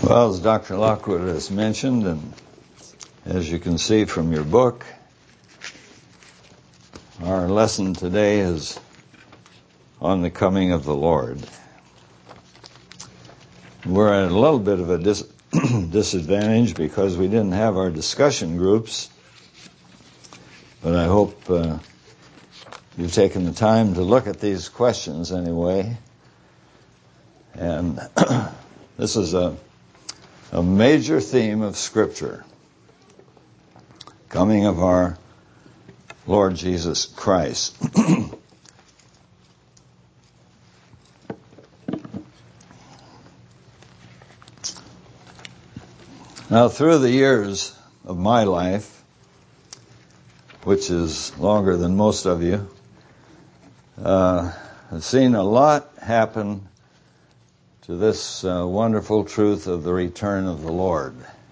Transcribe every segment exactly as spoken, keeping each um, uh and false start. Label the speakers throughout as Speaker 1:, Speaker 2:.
Speaker 1: Well, as Doctor Lockwood has mentioned, and as you can see from your book, our lesson today is on the coming of the Lord. We're at a little bit of a dis- disadvantage because we didn't have our discussion groups, but I hope uh, you've taken the time to look at these questions anyway. And this is a A major theme of Scripture, coming of our Lord Jesus Christ. Now, through the years of my life, which is longer than most of you, uh, I've seen a lot happen to this uh, wonderful truth of the return of the Lord.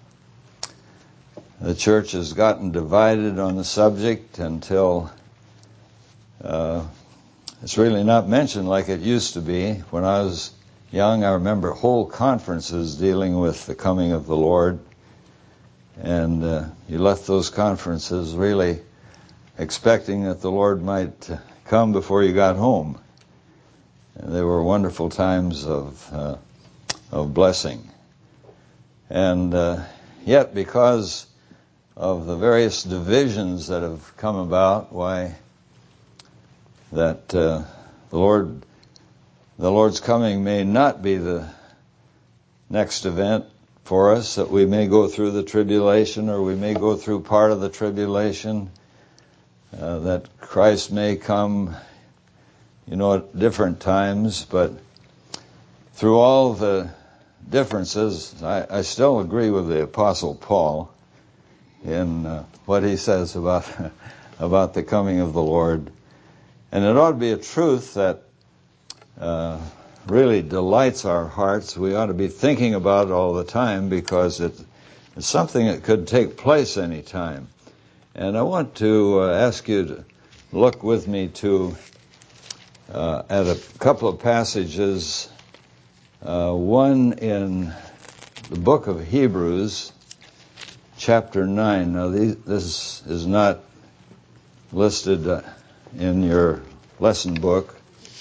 Speaker 1: The church has gotten divided on the subject until uh, it's really not mentioned like it used to be. When I was young, I remember whole conferences dealing with the coming of the Lord, and uh, you left those conferences really expecting that the Lord might come before you got home. And they were wonderful times of uh, of blessing. And uh, yet, because of the various divisions that have come about, why that uh, the Lord, the Lord's coming may not be the next event for us, that we may go through the tribulation, or we may go through part of the tribulation, uh, that Christ may come, you know, at different times, but through all the differences, I, I still agree with the Apostle Paul in uh, what he says about about the coming of the Lord. And it ought to be a truth that uh, really delights our hearts. We ought to be thinking about it all the time, because it, it's something that could take place any time. And I want to uh, ask you to look with me to Uh, at a couple of passages, uh, one in the book of Hebrews, chapter nine. Now, these, this is not listed uh, in your lesson book,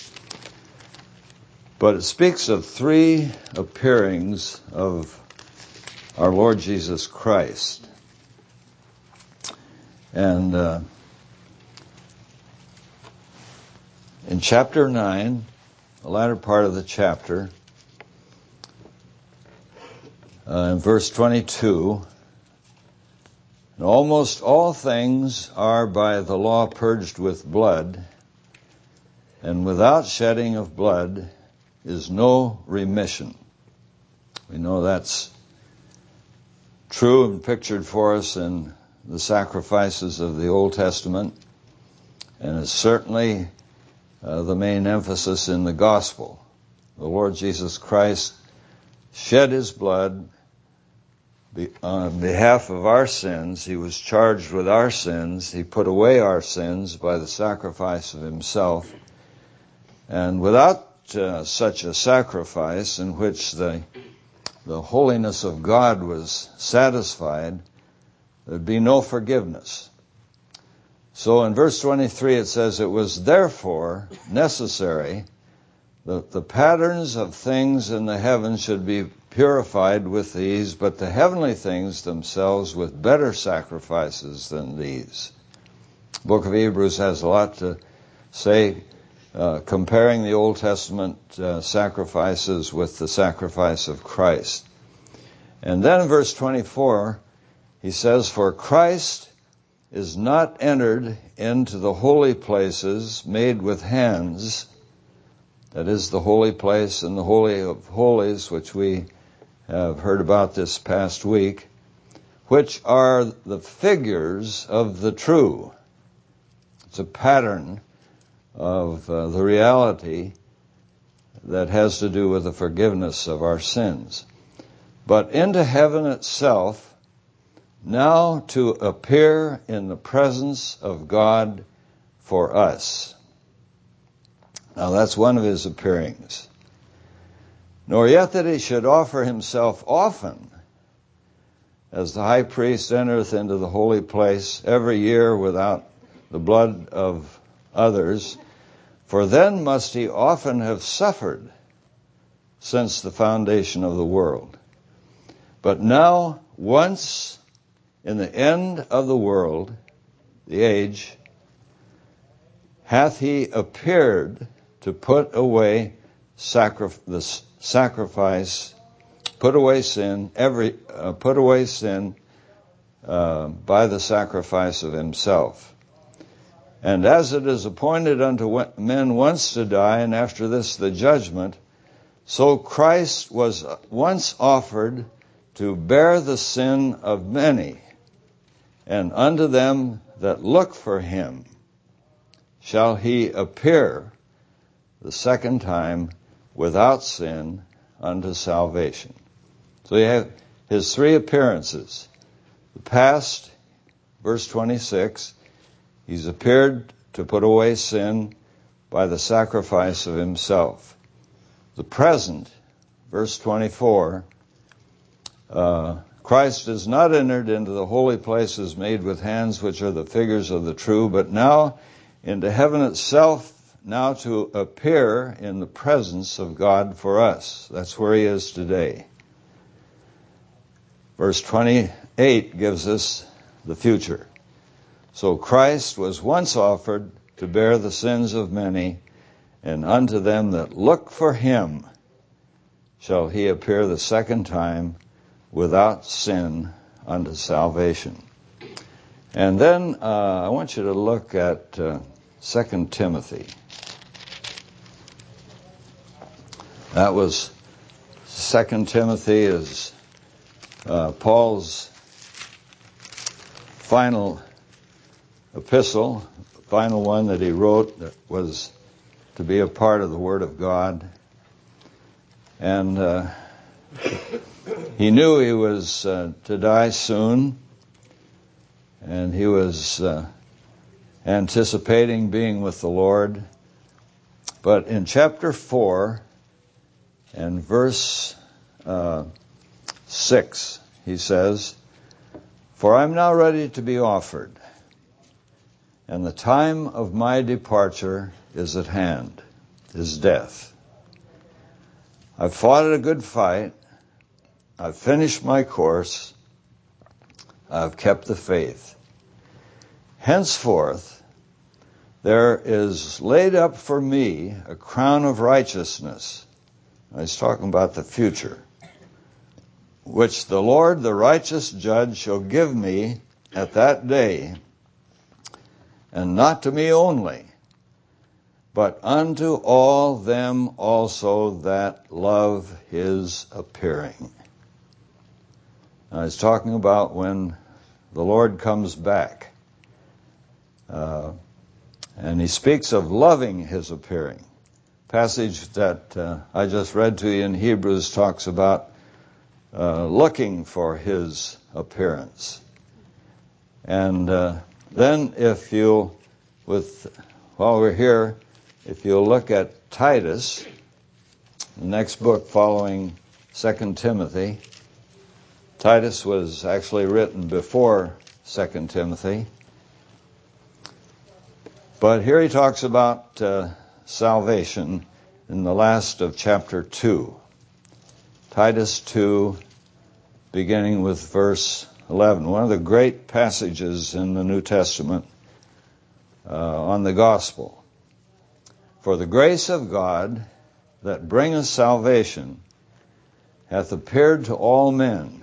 Speaker 1: but it speaks of three appearings of our Lord Jesus Christ. And uh, in chapter nine, the latter part of the chapter, uh, in verse twenty-two, almost all things are by the law purged with blood, and without shedding of blood is no remission. We know that's true and pictured for us in the sacrifices of the Old Testament, and it's certainly Uh, the main emphasis in the gospel. The Lord Jesus Christ shed his blood be, on behalf of our sins. He was charged with our sins. He put away our sins by the sacrifice of himself. And without uh, such a sacrifice in which the the holiness of God was satisfied, there'd be no forgiveness. So in verse twenty-three it says, "It was therefore necessary that the patterns of things in the heavens should be purified with these, but the heavenly things themselves with better sacrifices than these." The book of Hebrews has a lot to say, uh, comparing the Old Testament uh, sacrifices with the sacrifice of Christ. And then in verse twenty-four, he says, "For Christ is not entered into the holy places made with hands," that is the holy place and the Holy of Holies, which we have heard about this past week, "which are the figures of the true." It's a pattern of uh, the reality that has to do with the forgiveness of our sins. "But into heaven itself, now to appear in the presence of God for us." Now that's one of his appearings. nor yet that he should offer himself often, as the high priest entereth into the holy place every year without the blood of others, for then must he often have suffered since the foundation of the world. But now, once in the end of the world, the age, hath he appeared to put away sacri- the sacrifice, put away sin, every uh, put away sin uh, by the sacrifice of himself. And as it is appointed unto men once to die, and after this the judgment, so Christ was once offered to bear the sin of many, and unto them that look for him shall he appear the second time without sin unto salvation. So you have his three appearances. The past, verse twenty-six, he's appeared to put away sin by the sacrifice of himself. The present, verse twenty-four, uh, Christ is not entered into the holy places made with hands, which are the figures of the true, but now into heaven itself, now to appear in the presence of God for us. That's where he is today. Verse twenty-eight gives us the future. So Christ was once offered to bear the sins of many, and unto them that look for him shall he appear the second time without sin unto salvation. And then uh, I want you to look at uh, Second Timothy. That was Second Timothy is uh, Paul's final epistle, final one that he wrote that was to be a part of the Word of God. And uh, he knew he was uh, to die soon, and he was uh, anticipating being with the Lord. But in chapter four and verse uh, six, he says, "For I am now ready to be offered, and the time of my departure is at hand," is death. "I've fought a good fight. I've finished my course. I've kept the faith. Henceforth, there is laid up for me a crown of righteousness." He's talking about the future. "Which the Lord, the righteous judge, shall give me at that day, and not to me only, but unto all them also that love his appearing." Now he's talking about when the Lord comes back. Uh, and he speaks of loving his appearing. Passage that uh, I just read to you in Hebrews talks about uh, looking for his appearance. And uh, then if you, with while we're here, if you'll look at Titus, the next book following Second Timothy. Titus was actually written before Second Timothy. But here he talks about uh, salvation in the last of chapter two. Titus two, beginning with verse eleven. One of the great passages in the New Testament uh, on the gospel. "For the grace of God that bringeth salvation hath appeared to all men."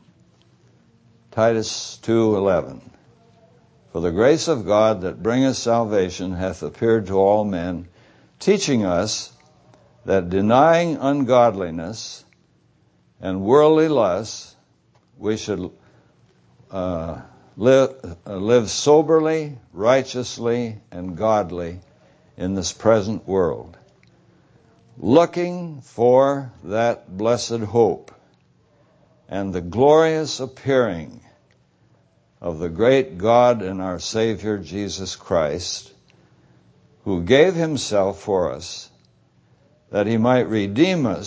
Speaker 1: Titus two eleven. "For the grace of God that bringeth salvation hath appeared to all men, teaching us that denying ungodliness and worldly lusts, we should uh, live, uh, live soberly, righteously, and godly in this present world, looking for that blessed hope and the glorious appearing of the great God and our Savior Jesus Christ, who gave himself for us, that he might redeem us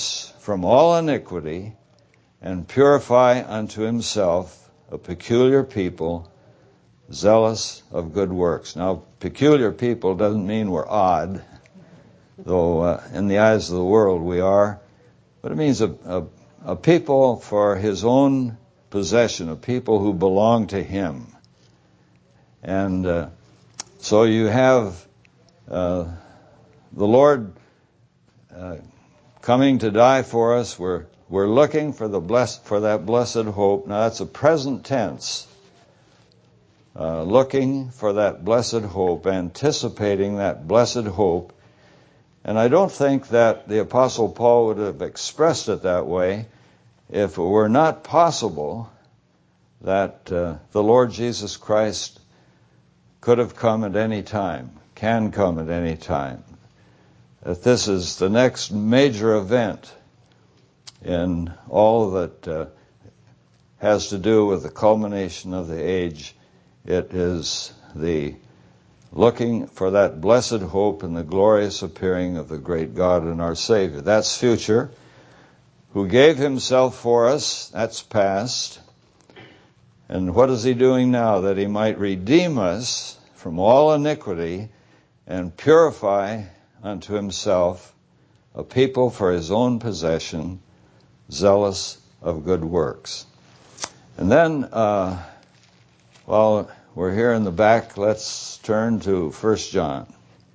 Speaker 1: from all iniquity and purify unto himself a peculiar people, zealous of good works. Now, peculiar people doesn't mean we're odd, though uh, in the eyes of the world we are, but it means a, a, a people for his own possession, a people who belong to him. And uh, so you have uh, the Lord uh, coming to die for us. We're we're looking for the bless for that blessed hope. Now that's a present tense. Uh, looking for that blessed hope, anticipating that blessed hope. And I don't think that the Apostle Paul would have expressed it that way if it were not possible that uh, the Lord Jesus Christ could have come at any time, can come at any time. That this is the next major event in all that uh, has to do with the culmination of the age. It is the looking for that blessed hope and the glorious appearing of the great God and our Savior. That's future. Who gave himself for us, that's past. And what is he doing now? That he might redeem us from all iniquity and purify unto himself a people for his own possession, zealous of good works. And then, uh, while we're here in the back, let's turn to First John.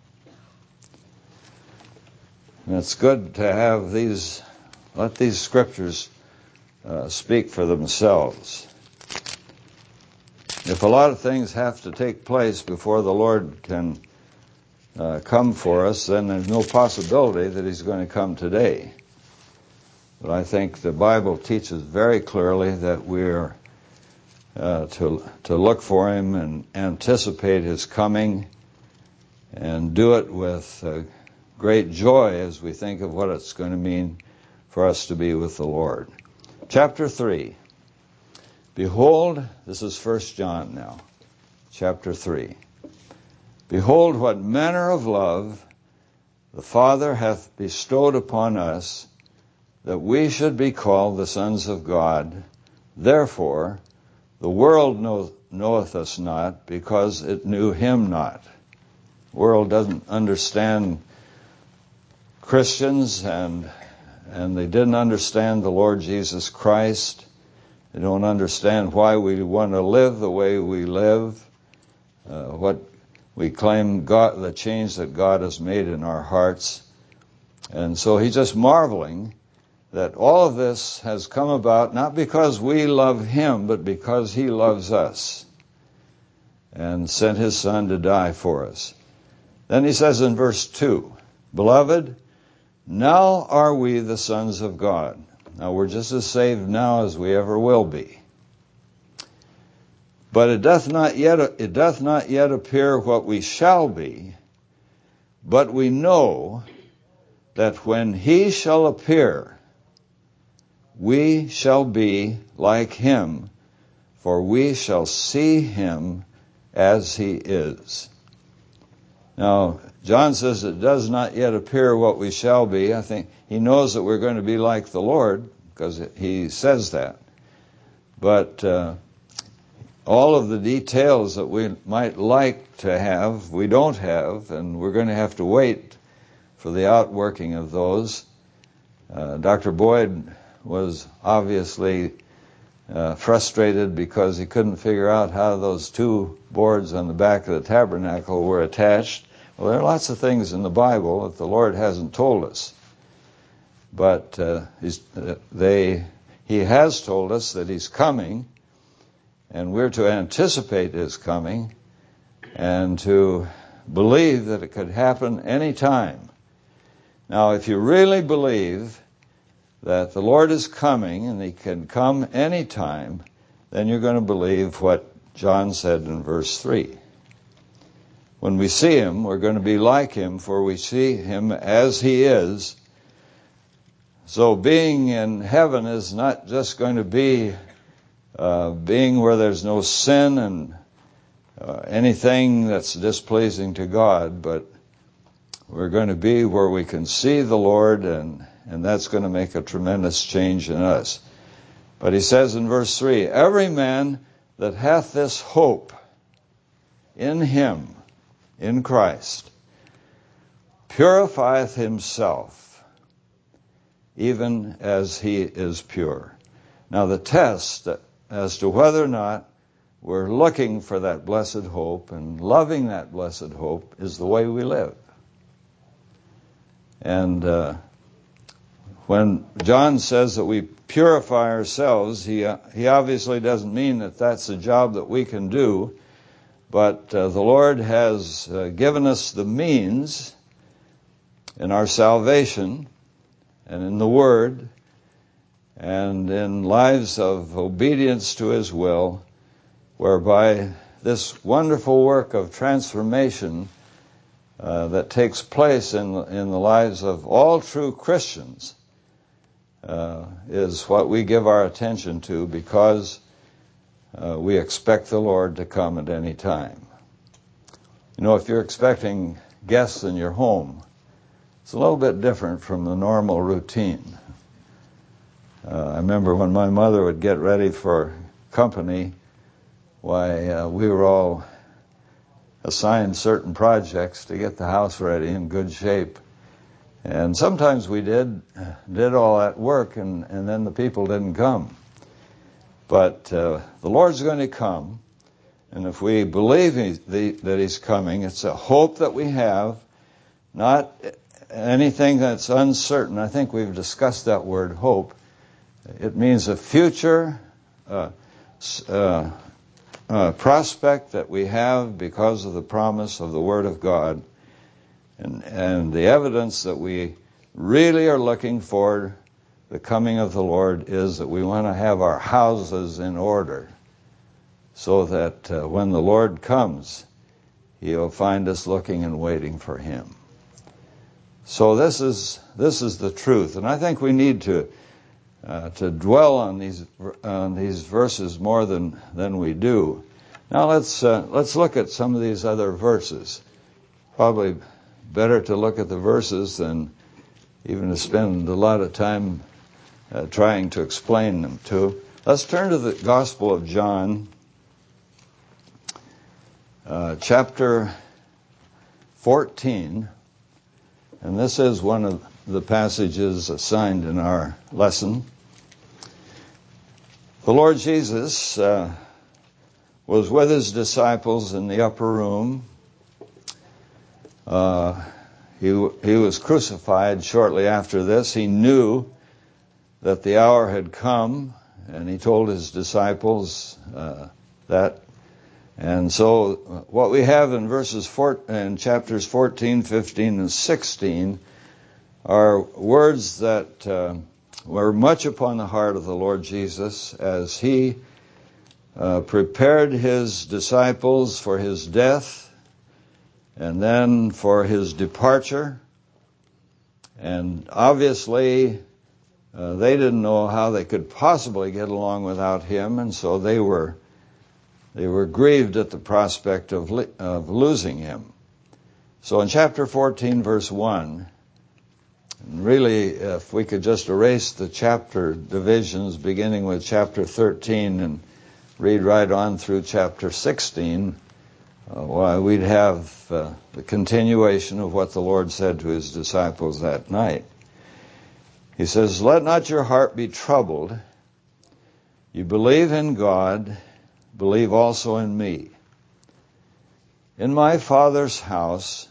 Speaker 1: And it's good to have these, let these scriptures uh, speak for themselves. If a lot of things have to take place before the Lord can uh, come for us, then there's no possibility that he's going to come today. But I think the Bible teaches very clearly that we're uh, to to look for him and anticipate his coming and do it with uh, great joy as we think of what it's going to mean for us to be with the Lord. Chapter three. Behold, this is First John now, chapter three. Behold, what manner of love the Father hath bestowed upon us, that we should be called the sons of God. Therefore, the world know, knoweth us not, because it knew him not. The world doesn't understand Christians, and and they didn't understand the Lord Jesus Christ. They don't understand why we want to live the way we live, uh, what we claim God, the change that God has made in our hearts. And so he's just marveling that all of this has come about not because we love him, but because he loves us and sent his Son to die for us. Then he says in verse two, Beloved, now are we the sons of God. Now we're just as saved now as we ever will be. But it doth not yet it doth not yet appear what we shall be, but we know that when he shall appear, we shall be like him, for we shall see him as he is. Now, John says it does not yet appear what we shall be. I think he knows that we're going to be like the Lord, because he says that. But uh, all of the details that we might like to have, we don't have, and we're going to have to wait for the outworking of those. Uh, Doctor Boyd was obviously uh, frustrated because he couldn't figure out how those two boards on the back of the tabernacle were attached. Well, there are lots of things in the Bible that the Lord hasn't told us. But uh, he's, uh, they, he has told us that he's coming, and we're to anticipate his coming and to believe that it could happen any time. Now, if you really believe that the Lord is coming and he can come any time, then you're going to believe what John said in verse three. When we see him, we're going to be like him, for we see him as he is. So being in heaven is not just going to be uh, being where there's no sin and uh, anything that's displeasing to God, but we're going to be where we can see the Lord and and that's going to make a tremendous change in us. But he says in verse three, every man that hath this hope in him, in Christ, purifieth himself, even as he is pure. Now the test as to whether or not we're looking for that blessed hope and loving that blessed hope is the way we live. And uh, when John says that we purify ourselves, he uh, he obviously doesn't mean that that's a job that we can do, but uh, the Lord has uh, given us the means in our salvation and in the Word and in lives of obedience to His will, whereby this wonderful work of transformation uh, that takes place in in the lives of all true Christians uh, is what we give our attention to, because uh, we expect the Lord to come at any time. You know, if you're expecting guests in your home, it's a little bit different from the normal routine. Uh, I remember when my mother would get ready for company, why, uh, we were all assigned certain projects to get the house ready in good shape. And sometimes we did did all that work, and, and then the people didn't come. But uh, the Lord's going to come, and if we believe he, the, that He's coming, it's a hope that we have, not anything that's uncertain. I think we've discussed that word, hope. It means a future uh, uh, uh, prospect that we have because of the promise of the Word of God. And, and the evidence that we really are looking for the coming of the Lord is that we want to have our houses in order, so that uh, when the Lord comes, He'll find us looking and waiting for Him. So this is this is the truth, and I think we need to uh, to dwell on these on these verses more than than we do. Now let's uh, let's look at some of these other verses. Probably better to look at the verses than even to spend a lot of time uh, trying to explain them to. Let's turn to the Gospel of John, uh, chapter fourteen, and this is one of the passages assigned in our lesson. The Lord Jesus uh, was with His disciples in the upper room. Uh, he, he was crucified shortly after this. He knew that the hour had come, and He told His disciples uh, that. And so what we have in verses four, in chapters fourteen, fifteen, and sixteen are words that uh, were much upon the heart of the Lord Jesus as He uh, prepared His disciples for His death, and then for His departure. And obviously, uh, they didn't know how they could possibly get along without Him, and so they were they were grieved at the prospect of, li- of losing Him. So in chapter fourteen, verse one, and really, if we could just erase the chapter divisions, beginning with chapter thirteen and read right on through chapter sixteen, Uh, why, we'd have uh, the continuation of what the Lord said to His disciples that night. He says, "Let not your heart be troubled. You believe in God, believe also in me. In my Father's house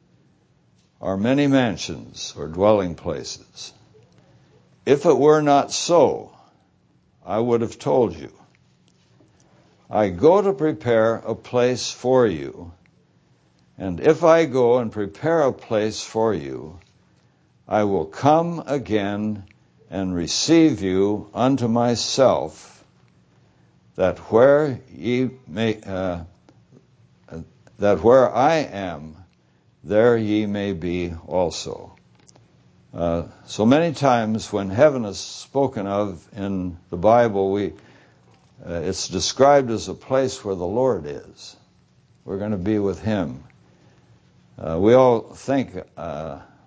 Speaker 1: are many mansions or dwelling places. If it were not so, I would have told you. I go to prepare a place for you, and if I go and prepare a place for you, I will come again and receive you unto myself, that where ye may, uh, that where I am, there ye may be also." Uh, so many times when heaven is spoken of in the Bible, we Uh, it's described as a place where the Lord is. We're going to be with Him. Uh, we all think uh,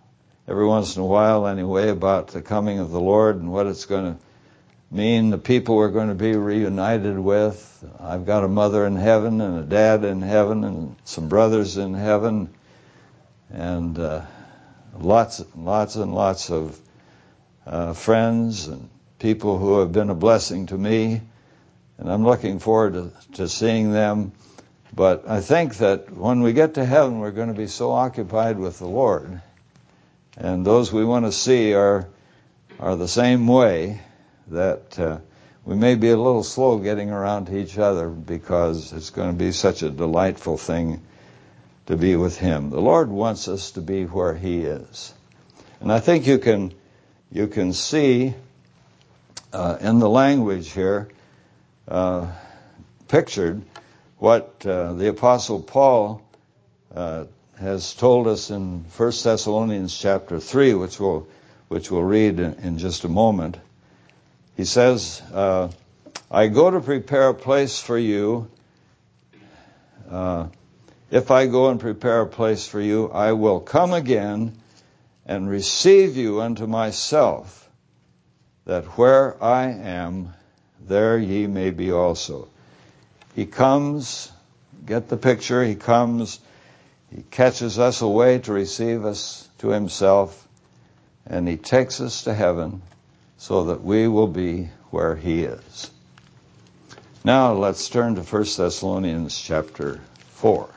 Speaker 1: every once in a while anyway, about the coming of the Lord and what it's going to mean, the people we're going to be reunited with. I've got a mother in heaven and a dad in heaven and some brothers in heaven, and uh, lots, lots and lots of uh, friends and people who have been a blessing to me, and I'm looking forward to, to seeing them. But I think that when we get to heaven, we're going to be so occupied with the Lord, and those we want to see are are the same way, that uh, we may be a little slow getting around to each other, because it's going to be such a delightful thing to be with Him. The Lord wants us to be where He is. And I think you can you can see uh, in the language here uh, pictured what uh, the Apostle Paul uh, has told us in First Thessalonians chapter three, which we'll, which we'll read in, in just a moment. He says, uh, I go to prepare a place for you. Uh, if I go and prepare a place for you, I will come again and receive you unto myself, that where I am, there ye may be also. He comes, get the picture, He comes, He catches us away to receive us to Himself, and He takes us to heaven, so that we will be where He is. Now let's turn to First Thessalonians chapter four.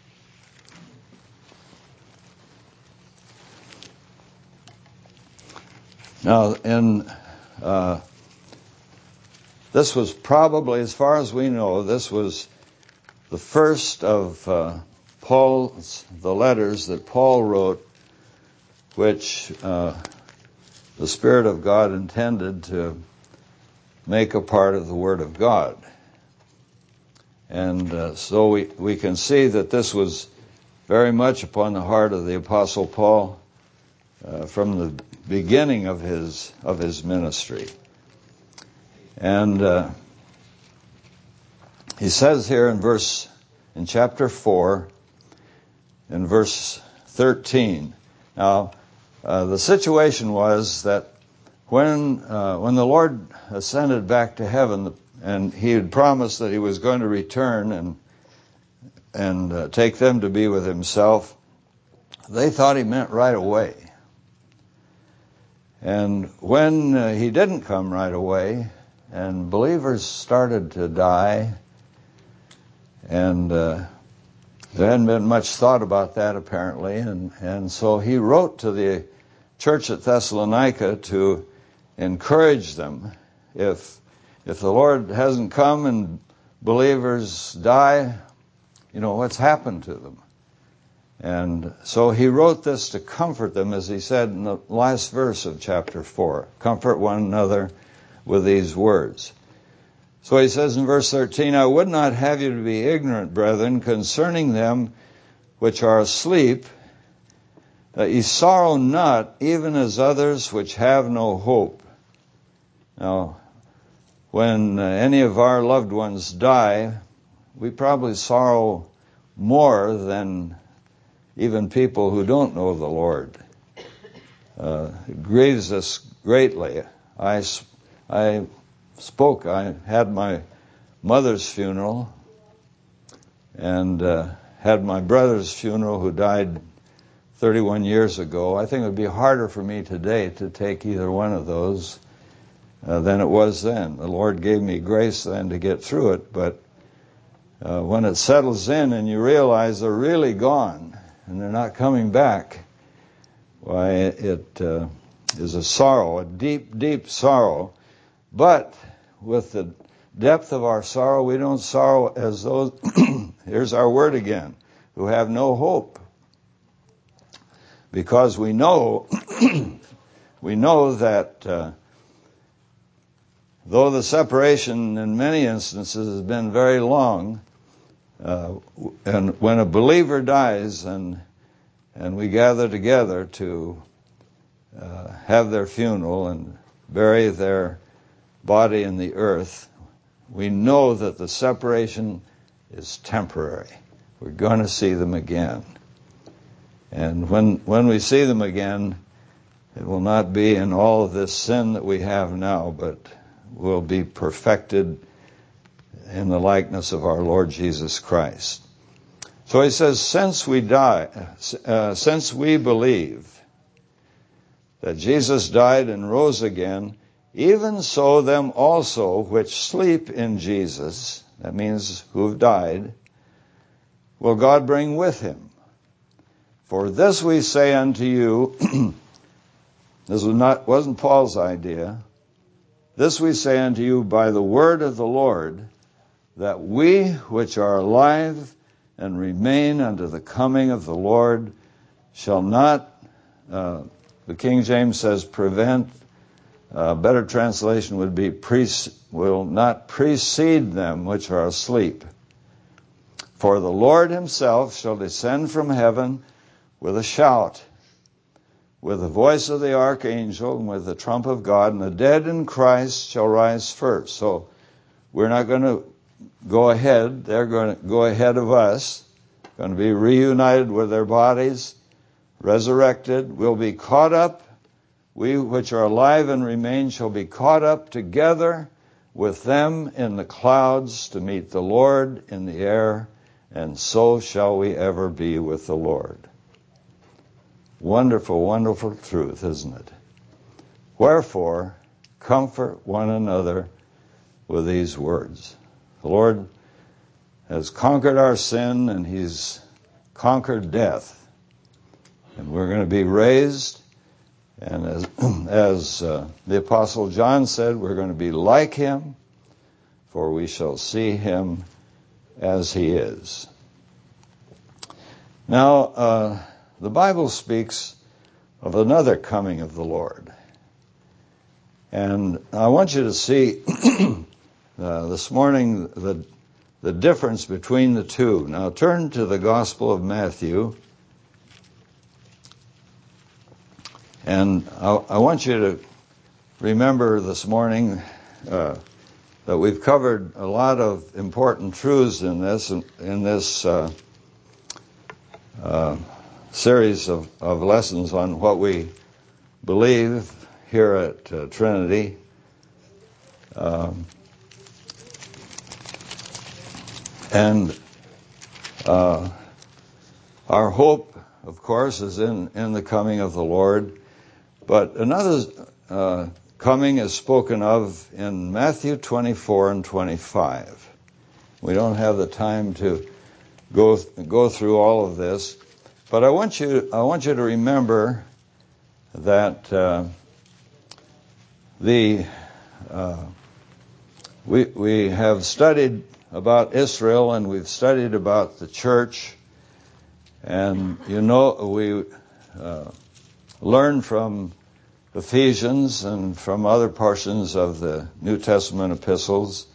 Speaker 1: Now, in uh, this was probably, as far as we know, this was the first of uh, Paul's, the letters that Paul wrote, which uh, the Spirit of God intended to make a part of the Word of God. And uh, so we, we can see that this was very much upon the heart of the Apostle Paul uh, from the beginning of his of his ministry. And uh, he says here in verse, in chapter four, in verse thirteen. Now, uh, the situation was that when uh, when the Lord ascended back to heaven, and He had promised that He was going to return and and uh, take them to be with Himself, they thought He meant right away. And when uh, He didn't come right away, and believers started to die, and uh, there hadn't been much thought about that apparently, and, and so He wrote to the church at Thessalonica to encourage them. If if the Lord hasn't come and believers die, you know, what's happened to them? And so he wrote this to comfort them, as he said in the last verse of chapter four. Comfort one another with these words. So he says in verse thirteen, I would not have you to be ignorant, brethren, concerning them which are asleep, that ye sorrow not, even as others which have no hope. Now, when uh, any of our loved ones die, we probably sorrow more than even people who don't know the Lord. Uh, it grieves us greatly. I, I spoke, I had my mother's funeral, and uh, had my brother's funeral, who died thirty-one years ago. I think it would be harder for me today to take either one of those uh, than it was then. The Lord gave me grace then to get through it, but uh, when it settles in and you realize they're really gone and they're not coming back, why, it uh, is a sorrow, a deep, deep sorrow. But with the depth of our sorrow, we don't sorrow as those, here's our word again, who have no hope. Because we know, we know that uh, though the separation in many instances has been very long, uh, and when a believer dies and and we gather together to uh, have their funeral and bury their body in the earth, we know that the separation is temporary. We're going to see them again. And when when we see them again, It will not be in all of this sin that we have now, but will be perfected in the likeness of our Lord Jesus Christ. So he says, since we die, uh, since we believe that Jesus died and rose again, even so them also which sleep in Jesus, that means who have died, will God bring with him. For this we say unto you, this was not, wasn't Paul's idea, this we say unto you by the word of the Lord, that we which are alive and remain unto the coming of the Lord shall not, uh, the King James says prevent, a better translation would be pre- will not precede them which are asleep. For the Lord himself shall descend from heaven with a shout, with the voice of the archangel, and with the trump of God, and the dead in Christ shall rise first. So we're not going to go ahead. They're going to go ahead of us, going to be reunited with their bodies, resurrected. We'll be caught up. We which are alive and remain shall be caught up together with them in the clouds to meet the Lord in the air, and so shall we ever be with the Lord. Wonderful, wonderful truth, isn't it? Wherefore, comfort one another with these words. The Lord has conquered our sin, and he's conquered death. And we're going to be raised, and as, as uh, the Apostle John said, we're going to be like him, for we shall see him as he is. Now, uh, the Bible speaks of another coming of the Lord. And I want you to see uh, this morning the, the difference between the two. Now turn to the Gospel of Matthew. And I, I want you to remember this morning uh, that we've covered a lot of important truths in this, in this uh, uh, series of, of lessons on what we believe here at uh, Trinity. Um, and uh, our hope, of course, is in, in the coming of the Lord. But another uh, coming is spoken of in Matthew twenty-four and twenty-five. We don't have the time to go go through all of this, but I want you I want you to remember that uh, the uh, we we have studied about Israel, and we've studied about the church, and you know we uh, learned from Ephesians and from other portions of the New Testament epistles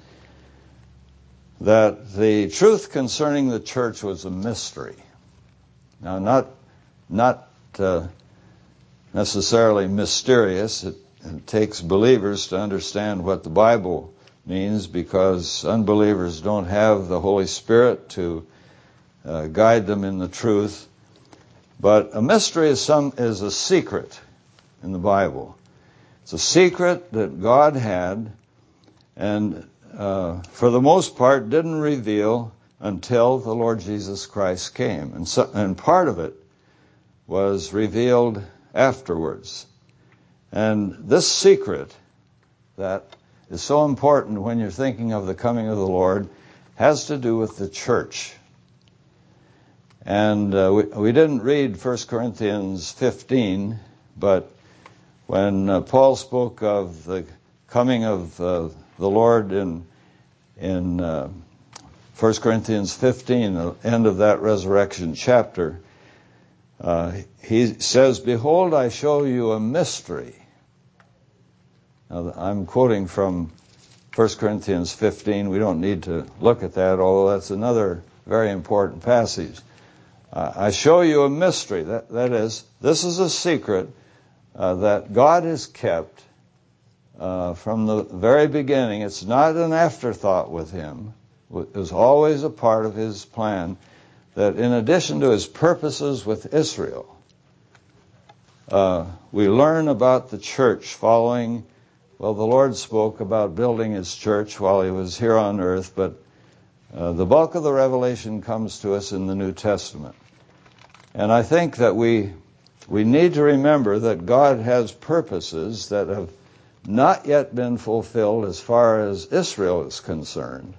Speaker 1: that the truth concerning the church was a mystery. Now, not not uh, necessarily mysterious. It, it takes believers to understand what the Bible means, because unbelievers don't have the Holy Spirit to uh, guide them in the truth. But a mystery is some is a secret in the Bible. It's a secret that God had, and uh, for the most part didn't reveal until the Lord Jesus Christ came. And, so, and part of it was revealed afterwards. And this secret that is so important when you're thinking of the coming of the Lord has to do with the church. And uh, we, we didn't read First Corinthians fifteen, but when uh, Paul spoke of the coming of uh, the Lord in in uh, First Corinthians fifteen, the end of that resurrection chapter, uh, he says, "Behold, I show you a mystery." Now, I'm quoting from First Corinthians fifteen. We don't need to look at that, although that's another very important passage. Uh, I show you a mystery. That, that is, this is a secret uh, that God has kept uh, from the very beginning. It's not an afterthought with him. It was always a part of his plan, that in addition to his purposes with Israel, uh, we learn about the church following, well, the Lord spoke about building his church while he was here on earth, but uh, the bulk of the revelation comes to us in the New Testament. And I think that we we need to remember that God has purposes that have not yet been fulfilled as far as Israel is concerned,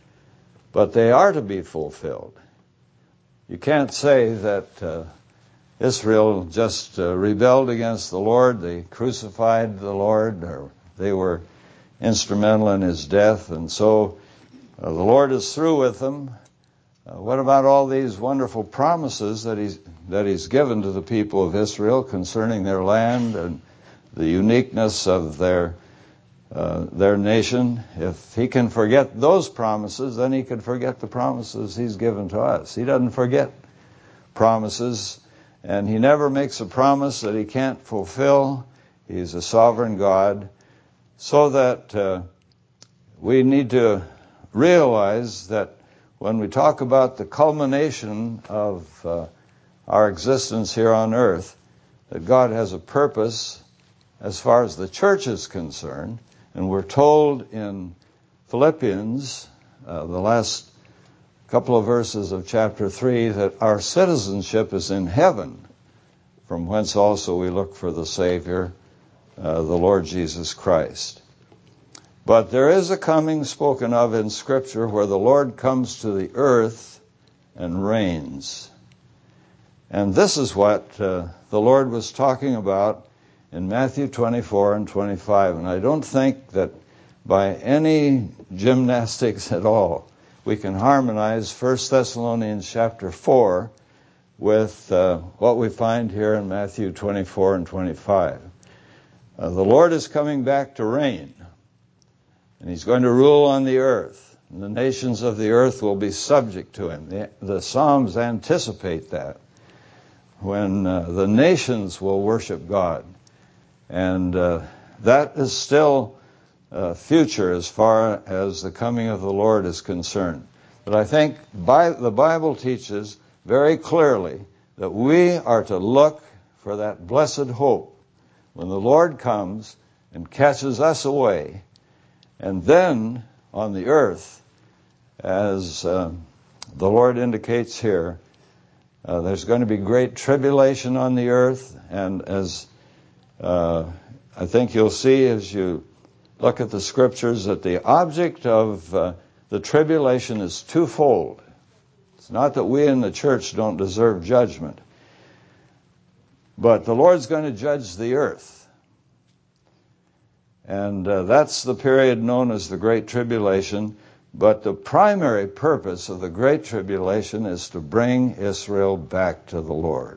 Speaker 1: but they are to be fulfilled. You can't say that uh, Israel just uh, rebelled against the Lord, they crucified the Lord, or they were instrumental in his death, and so uh, the Lord is through with them. Uh, what about all these wonderful promises that he's that he's given to the people of Israel concerning their land and the uniqueness of their uh, their nation? If he can forget those promises, then he could forget the promises he's given to us. He doesn't forget promises, and he never makes a promise that he can't fulfill. He's a sovereign God, so that uh, we need to realize that when we talk about the culmination of uh, our existence here on earth, that God has a purpose as far as the church is concerned. And we're told in Philippians, uh, the last couple of verses of chapter three, that our citizenship is in heaven, from whence also we look for the Savior, uh, the Lord Jesus Christ. But there is a coming spoken of in Scripture where the Lord comes to the earth and reigns. And this is what uh, the Lord was talking about in Matthew twenty-four and twenty-five. And I don't think that by any gymnastics at all we can harmonize First Thessalonians chapter four with uh, what we find here in Matthew twenty-four and twenty-five. Uh, the Lord is coming back to reign. And he's going to rule on the earth. And the nations of the earth will be subject to him. The, the Psalms anticipate that, when uh, the nations will worship God. And uh, that is still uh, future as far as the coming of the Lord is concerned. But I think by, the Bible teaches very clearly that we are to look for that blessed hope when the Lord comes and catches us away. And then, on the earth, as uh, the Lord indicates here, uh, there's going to be great tribulation on the earth. And as uh, I think you'll see as you look at the Scriptures, that the object of uh, the tribulation is twofold. It's not that we in the church don't deserve judgment, but the Lord's going to judge the earth. And uh, that's the period known as the Great Tribulation. But the primary purpose of the Great Tribulation is to bring Israel back to the Lord.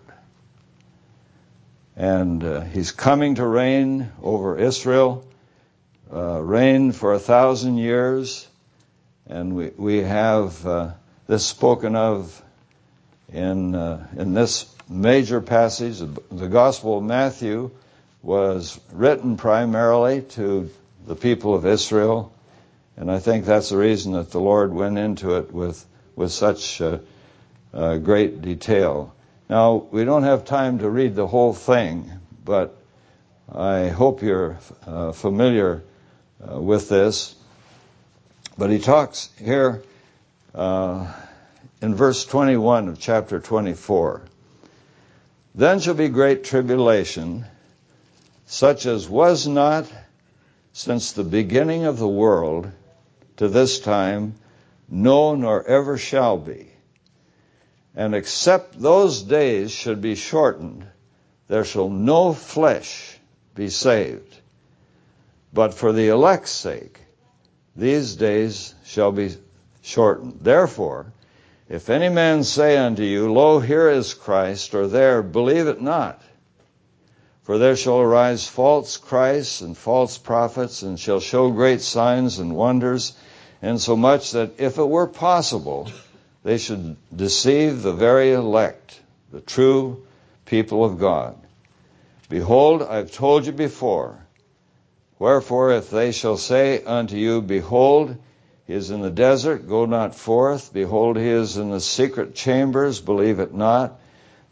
Speaker 1: And uh, he's coming to reign over Israel, uh, reign for a thousand years. And we, we have uh, this spoken of in, uh, in this major passage. The Gospel of Matthew was written primarily to the people of Israel, and I think that's the reason that the Lord went into it with with such uh, uh, great detail. Now, we don't have time to read the whole thing, but I hope you're uh, familiar uh, with this. But he talks here uh, in verse twenty-one of chapter twenty-four. Then shall be great tribulation, such as was not since the beginning of the world to this time, no, nor ever shall be. And except those days should be shortened, there shall no flesh be saved. But for the elect's sake, these days shall be shortened. Therefore, if any man say unto you, Lo, here is Christ, or there, believe it not. For there shall arise false Christs and false prophets, and shall show great signs and wonders, insomuch that if it were possible, they should deceive the very elect, the true people of God. Behold, I've told you before. Wherefore, if they shall say unto you, Behold, he is in the desert, go not forth. Behold, he is in the secret chambers, believe it not.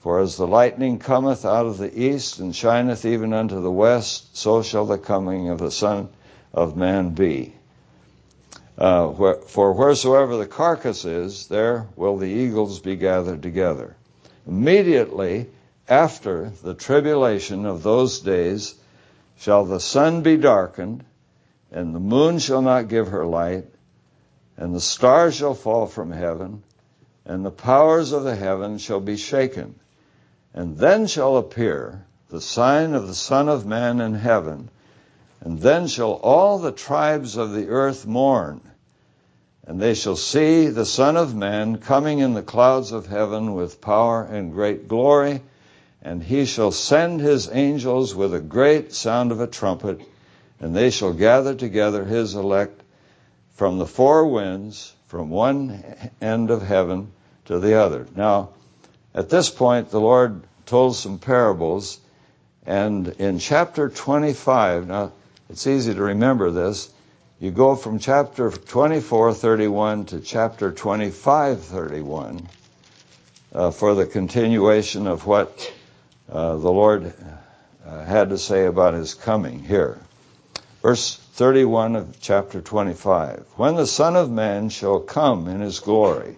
Speaker 1: For as the lightning cometh out of the east, and shineth even unto the west, so shall the coming of the Son of Man be. Uh, where, for wheresoever the carcass is, there will the eagles be gathered together. Immediately after the tribulation of those days shall the sun be darkened, and the moon shall not give her light, and the stars shall fall from heaven, and the powers of the heavens shall be shaken. And then shall appear the sign of the Son of Man in heaven, and then shall all the tribes of the earth mourn, and they shall see the Son of Man coming in the clouds of heaven with power and great glory, and he shall send his angels with a great sound of a trumpet, and they shall gather together his elect from the four winds, from one end of heaven to the other. Now, at this point, the Lord told some parables, and in chapter twenty-five, now it's easy to remember this, you go from chapter twenty-four thirty-one to chapter twenty-five thirty-one uh, for the continuation of what uh, the Lord uh, had to say about his coming here. Verse thirty-one of chapter twenty-five. When the Son of Man shall come in his glory,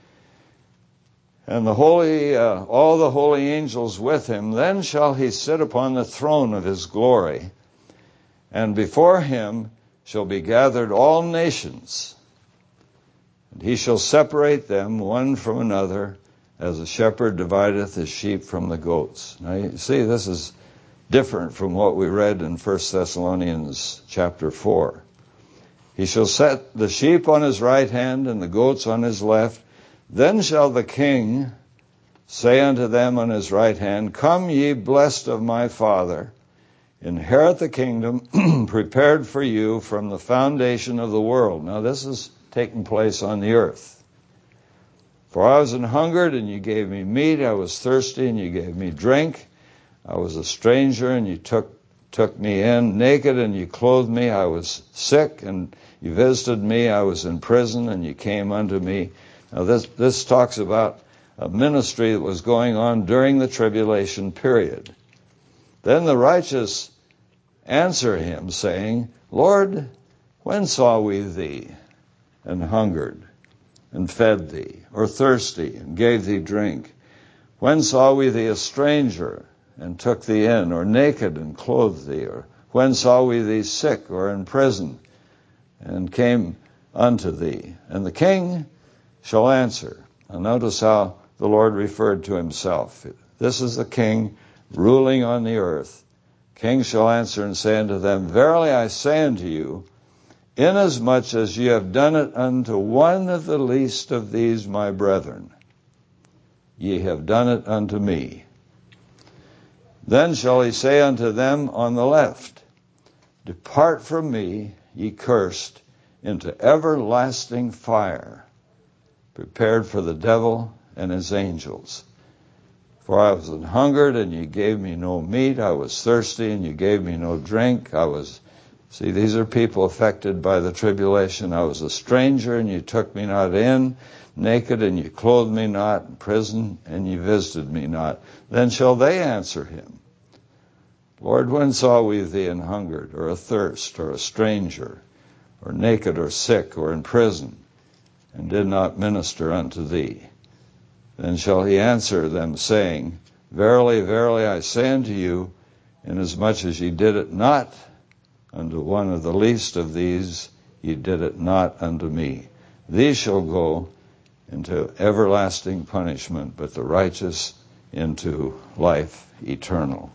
Speaker 1: and the holy, uh, all the holy angels with him, then shall he sit upon the throne of his glory, and before him shall be gathered all nations, and he shall separate them one from another, as a shepherd divideth his sheep from the goats. Now you see, this is different from what we read in First Thessalonians chapter four. He shall set the sheep on his right hand and the goats on his left. Then shall the king say unto them on his right hand, Come ye blessed of my Father, inherit the kingdom prepared for you from the foundation of the world. Now this is taking place on the earth. For I was an hungered, and you gave me meat. I was thirsty, and you gave me drink. I was a stranger, and you took took me in. Naked, and you clothed me. I was sick, and you visited me. I was in prison, and you came unto me. Now this, this talks about a ministry that was going on during the tribulation period. Then the righteous answer him, saying, Lord, when saw we thee and hungered and fed thee, or thirsty and gave thee drink? When saw we thee a stranger and took thee in, or naked and clothed thee? Or when saw we thee sick or in prison and came unto thee? And the king shall answer. Now notice how the Lord referred to himself. This is the king ruling on the earth. King shall answer and say unto them, Verily I say unto you, inasmuch as ye have done it unto one of the least of these my brethren, ye have done it unto me. Then shall he say unto them on the left, Depart from me, ye cursed, into everlasting fire, prepared for the devil and his angels. For I was an hungered, and you gave me no meat. I was thirsty, and you gave me no drink. I was, see, these are people affected by the tribulation. I was a stranger, and you took me not in. Naked, and you clothed me not. In prison, and you visited me not. Then shall they answer him, Lord, when saw we thee an hungered, or athirst, or a stranger, or naked, or sick, or in prison, and did not minister unto thee? Then shall he answer them, saying, Verily, verily, I say unto you, inasmuch as ye did it not unto one of the least of these, ye did it not unto me. These shall go into everlasting punishment, but the righteous into life eternal.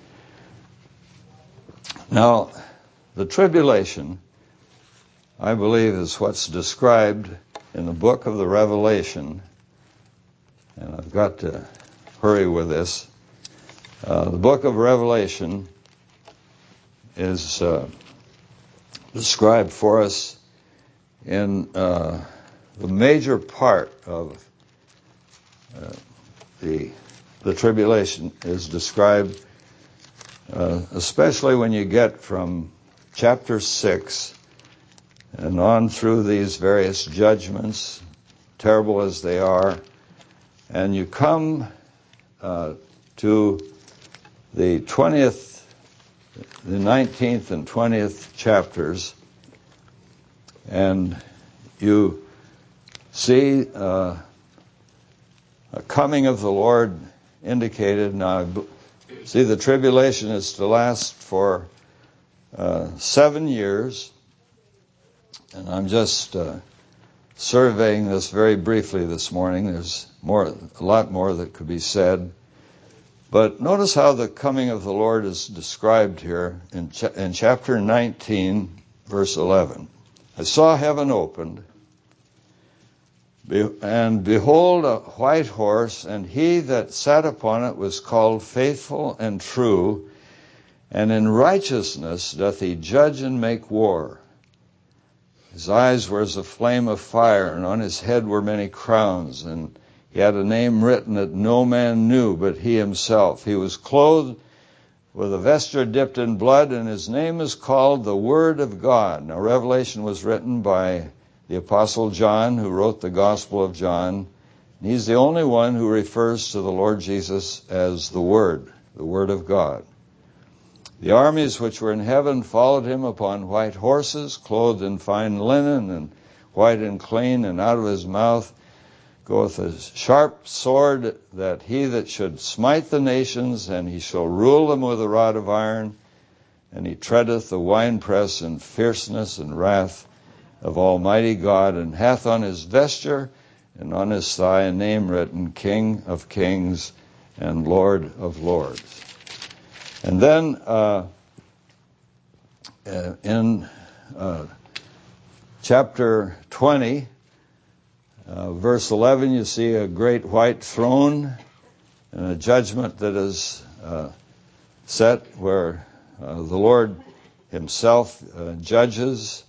Speaker 1: Now, the tribulation, I believe, is what's described in the book of the Revelation, and I've got to hurry with this. Uh, the book of Revelation is uh, described for us in uh, the major part of uh, the the tribulation is described, uh, especially when you get from chapter six and on through these various judgments, terrible as they are, and you come uh, to the twentieth, the nineteenth and twentieth chapters, and you see uh, a coming of the Lord indicated. Now, see, the tribulation is to last for uh, seven years, and I'm just uh, surveying this very briefly this morning. There's more, a lot more that could be said. But notice how the coming of the Lord is described here in, ch- in chapter nineteen, verse eleven. I saw heaven opened, be- and behold a white horse, and he that sat upon it was called Faithful and True, and in righteousness doth he judge and make war. His eyes were as a flame of fire, and on his head were many crowns, and he had a name written that no man knew but he himself. He was clothed with a vesture dipped in blood, and his name is called the Word of God. Now, Revelation was written by the Apostle John, who wrote the Gospel of John. And he's the only one who refers to the Lord Jesus as the Word, the Word of God. The armies which were in heaven followed him upon white horses, clothed in fine linen, and white and clean, and out of his mouth goeth a sharp sword, that he that should smite the nations, and he shall rule them with a rod of iron, and he treadeth the winepress in fierceness and wrath of Almighty God, and hath on his vesture and on his thigh a name written, King of Kings and Lord of Lords. And then uh, in uh, chapter twenty, uh, verse eleven, you see a great white throne and a judgment that is uh, set where uh, the Lord himself uh, judges.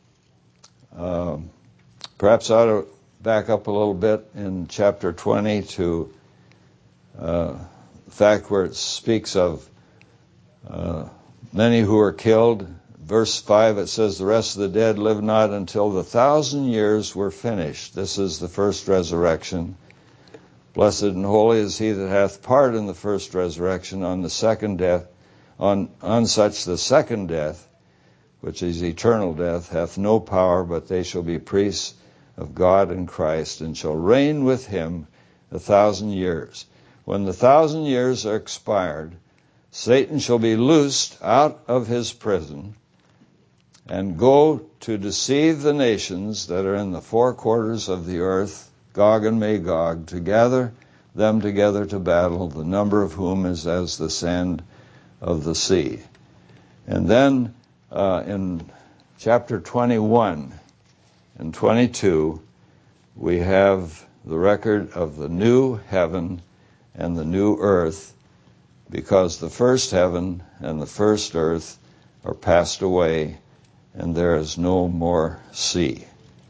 Speaker 1: Uh, perhaps I ought to back up a little bit in chapter twenty to uh, the fact where it speaks of Uh, many who are killed. Verse five, it says, the rest of the dead live not until the thousand years were finished. This is the first resurrection. Blessed and holy is he that hath part in the first resurrection. On the second death, on, on such the second death, which is eternal death, hath no power, but they shall be priests of God and Christ, and shall reign with him a thousand years. When the thousand years are expired, Satan shall be loosed out of his prison and go to deceive the nations that are in the four quarters of the earth, Gog and Magog, to gather them together to battle, the number of whom is as the sand of the sea. And then uh, in chapter twenty-one and twenty-two, we have the record of the new heaven and the new earth, because the first heaven and the first earth are passed away, and there is no more sea.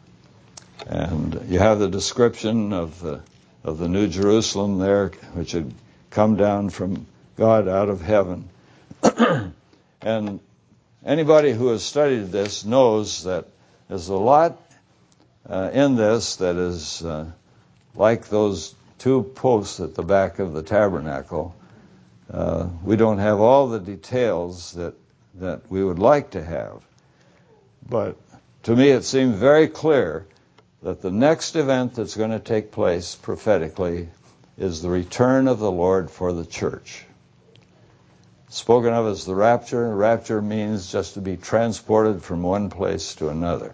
Speaker 1: And you have the description of the of the New Jerusalem there, which had come down from God out of heaven. And anybody who has studied this knows that there's a lot uh, in this that is uh, like those two posts at the back of the tabernacle. Uh, we don't have all the details that, that we would like to have. But to me it seems very clear that the next event that's going to take place prophetically is the return of the Lord for the church. Spoken of as the rapture. Rapture means just to be transported from one place to another.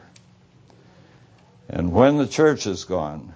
Speaker 1: And when the church is gone,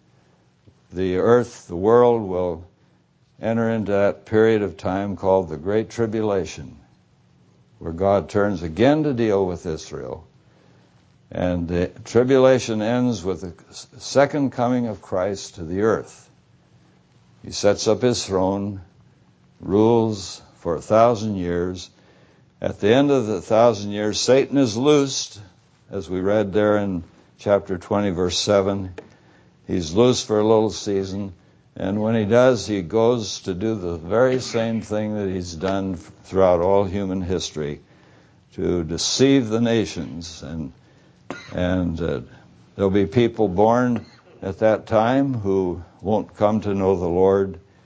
Speaker 1: the earth, the world will enter into that period of time called the Great Tribulation, where God turns again to deal with Israel. And the tribulation ends with the second coming of Christ to the earth. He sets up his throne, rules for a thousand years. At the end of the thousand years, Satan is loosed, as we read there in chapter twenty, verse seven. He's loosed for a little season. And when he does, he goes to do the very same thing that he's done throughout all human history, to deceive the nations. And and uh, there'll be people born at that time who won't come to know the Lord.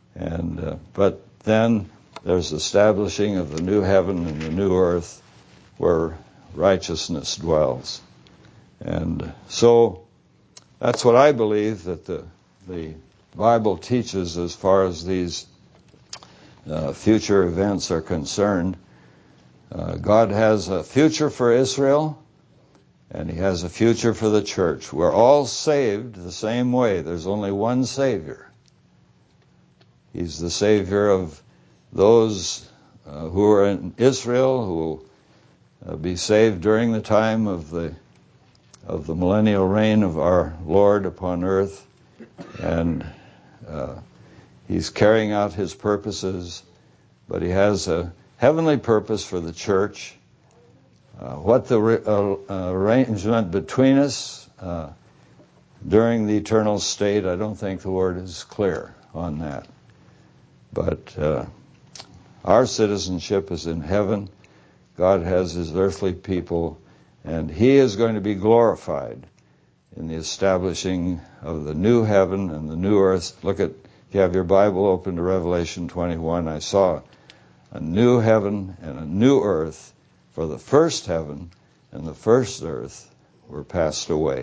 Speaker 1: And uh, but then there's establishing of the new heaven and the new earth where righteousness dwells. And so that's what I believe that the the Bible teaches as far as these uh, future events are concerned. Uh, God has a future for Israel, and He has a future for the church. We're all saved the same way. There's only one Savior. He's the Savior of those uh, who are in Israel, who will uh, be saved during the time of the of the millennial reign of our Lord upon earth, and uh, He's carrying out His purposes. But He has a heavenly purpose for the church. Uh, what the re- uh, uh, arrangement between us uh, during the eternal state, I don't think the Word is clear on that. But uh, our citizenship is in heaven. God has His earthly people, and He is going to be glorified in the establishing of the new heaven and the new earth. Look at, if you have your Bible open to Revelation twenty-one, I saw a new heaven and a new earth, for the first heaven and the first earth were passed away.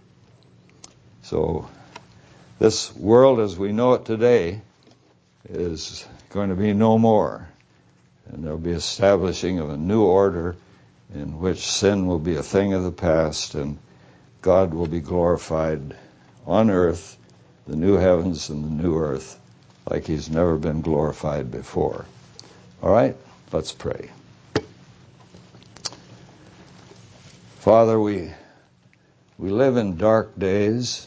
Speaker 1: So this world as we know it today is going to be no more. And there will be establishing of a new order in which sin will be a thing of the past and God will be glorified on earth, the new heavens and the new earth, like He's never been glorified before. All right, let's pray. Father, we we live in dark days,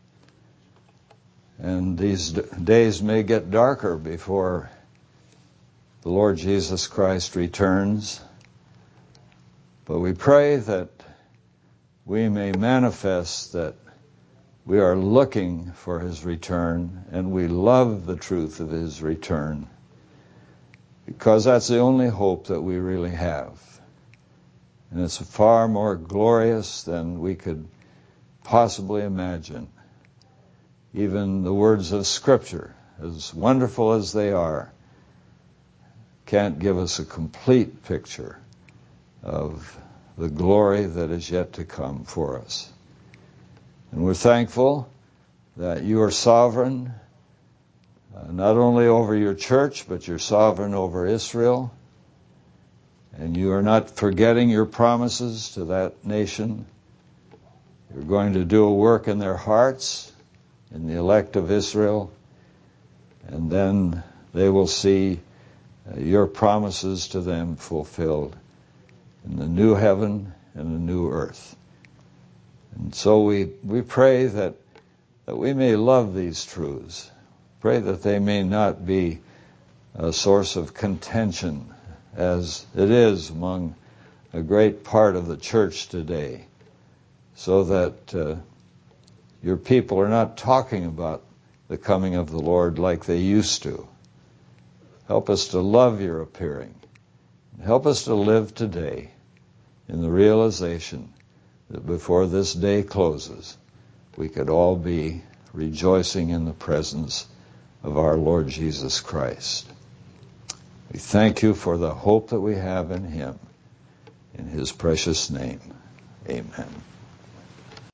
Speaker 1: and these d- days may get darker before the Lord Jesus Christ returns. But we pray that we may manifest that we are looking for His return, and we love the truth of His return, because that's the only hope that we really have. And it's far more glorious than we could possibly imagine. Even the words of Scripture, as wonderful as they are, can't give us a complete picture of the glory that is yet to come for us. And we're thankful that You are sovereign, uh, not only over Your church, but You're sovereign over Israel. And You are not forgetting Your promises to that nation. You're going to do a work in their hearts, in the elect of Israel, and then they will see uh, Your promises to them fulfilled in the new heaven and the new earth. And so we, we pray that, that we may love these truths. Pray that they may not be a source of contention, as it is among a great part of the church today, so that uh, Your people are not talking about the coming of the Lord like they used to. Help us to love Your appearing. Help us to live today in the realization that before this day closes, we could all be rejoicing in the presence of our Lord Jesus Christ. We thank You for the hope that we have in Him. In His precious name, amen.